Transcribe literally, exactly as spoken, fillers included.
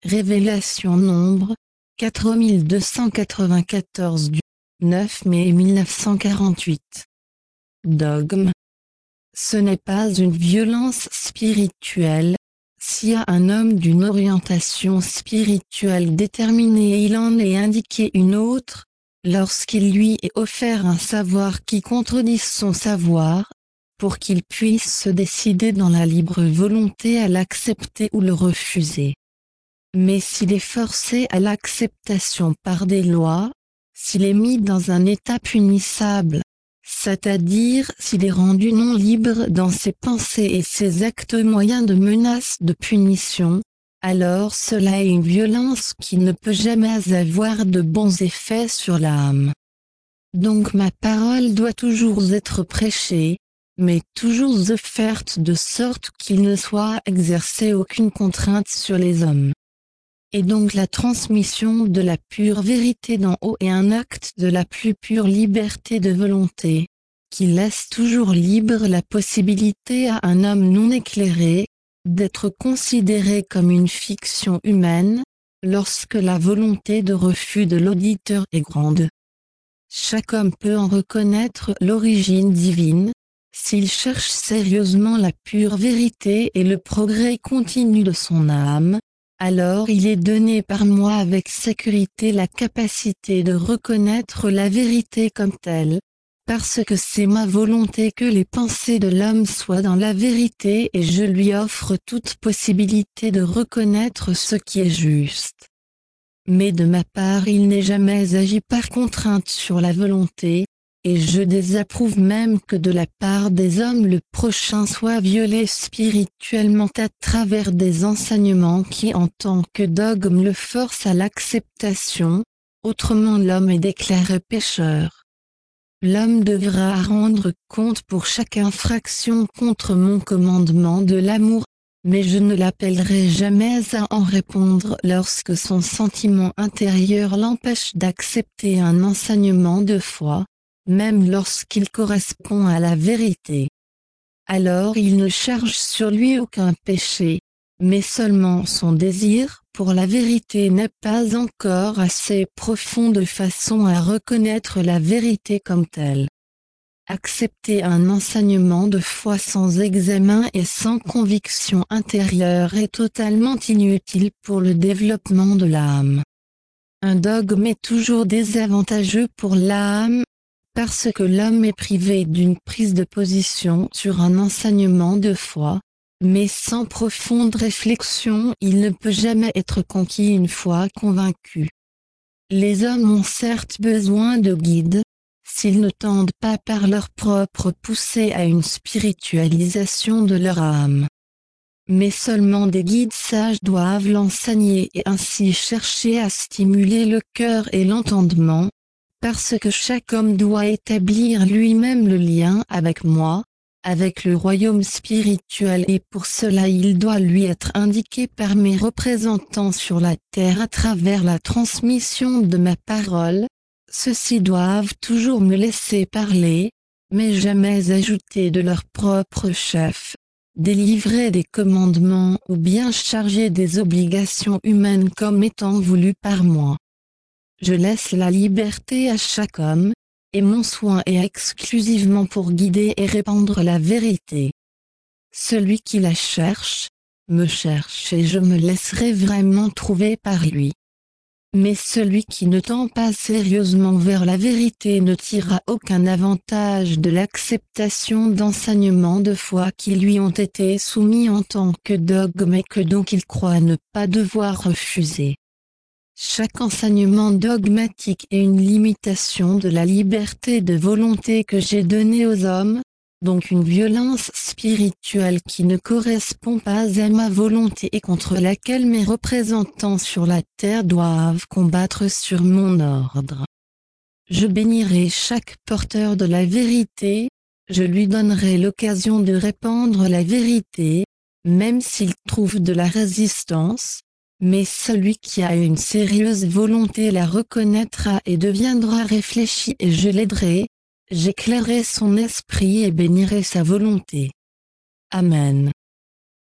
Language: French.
Révélation Nombre, quatre mille deux cent quatre-vingt-quatorze du neuf mai mille neuf cent quarante-huit. Dogme. Ce n'est pas une violence spirituelle. S'il y a un homme d'une orientation spirituelle déterminée, il en est indiqué une autre, lorsqu'il lui est offert un savoir qui contredit son savoir, pour qu'il puisse se décider dans la libre volonté à l'accepter ou le refuser. Mais s'il est forcé à l'acceptation par des lois, s'il est mis dans un état punissable, c'est-à-dire s'il est rendu non libre dans ses pensées et ses actes moyens de menace de punition, alors cela est une violence qui ne peut jamais avoir de bons effets sur l'âme. Donc ma parole doit toujours être prêchée, mais toujours offerte de sorte qu'il ne soit exercé aucune contrainte sur les hommes. Et donc la transmission de la pure vérité d'en haut est un acte de la plus pure liberté de volonté, qui laisse toujours libre la possibilité à un homme non éclairé, d'être considéré comme une fiction humaine, lorsque la volonté de refus de l'auditeur est grande. Chaque homme peut en reconnaître l'origine divine, s'il cherche sérieusement la pure vérité et le progrès continu de son âme. Alors il est donné par moi avec sécurité la capacité de reconnaître la vérité comme telle, parce que c'est ma volonté que les pensées de l'homme soient dans la vérité et je lui offre toute possibilité de reconnaître ce qui est juste. Mais de ma part il n'est jamais agi par contrainte sur la volonté, et je désapprouve même que de la part des hommes le prochain soit violé spirituellement à travers des enseignements qui en tant que dogme le forcent à l'acceptation, autrement l'homme est déclaré pécheur. L'homme devra rendre compte pour chaque infraction contre mon commandement de l'amour, mais je ne l'appellerai jamais à en répondre lorsque son sentiment intérieur l'empêche d'accepter un enseignement de foi, même lorsqu'il correspond à la vérité. Alors il ne charge sur lui aucun péché, mais seulement son désir pour la vérité n'est pas encore assez profond de façon à reconnaître la vérité comme telle. Accepter un enseignement de foi sans examen et sans conviction intérieure est totalement inutile pour le développement de l'âme. Un dogme est toujours désavantageux pour l'âme, parce que l'homme est privé d'une prise de position sur un enseignement de foi, mais sans profonde réflexion il ne peut jamais être conquis une fois convaincu. Les hommes ont certes besoin de guides, s'ils ne tendent pas par leur propre poussée à une spiritualisation de leur âme. Mais seulement des guides sages doivent l'enseigner et ainsi chercher à stimuler le cœur et l'entendement, parce que chaque homme doit établir lui-même le lien avec moi, avec le royaume spirituel et pour cela il doit lui être indiqué par mes représentants sur la terre à travers la transmission de ma parole. Ceux-ci doivent toujours me laisser parler, mais jamais ajouter de leur propre chef, délivrer des commandements ou bien charger des obligations humaines comme étant voulues par moi. Je laisse la liberté à chaque homme, et mon soin est exclusivement pour guider et répandre la vérité. Celui qui la cherche, me cherche et je me laisserai vraiment trouver par lui. Mais celui qui ne tend pas sérieusement vers la vérité ne tirera aucun avantage de l'acceptation d'enseignements de foi qui lui ont été soumis en tant que dogme et que donc il croit ne pas devoir refuser. Chaque enseignement dogmatique est une limitation de la liberté de volonté que j'ai donnée aux hommes, donc une violence spirituelle qui ne correspond pas à ma volonté et contre laquelle mes représentants sur la terre doivent combattre sur mon ordre. Je bénirai chaque porteur de la vérité, je lui donnerai l'occasion de répandre la vérité, même s'il trouve de la résistance. Mais celui qui a une sérieuse volonté la reconnaîtra et deviendra réfléchi et je l'aiderai, j'éclairerai son esprit et bénirai sa volonté. Amen.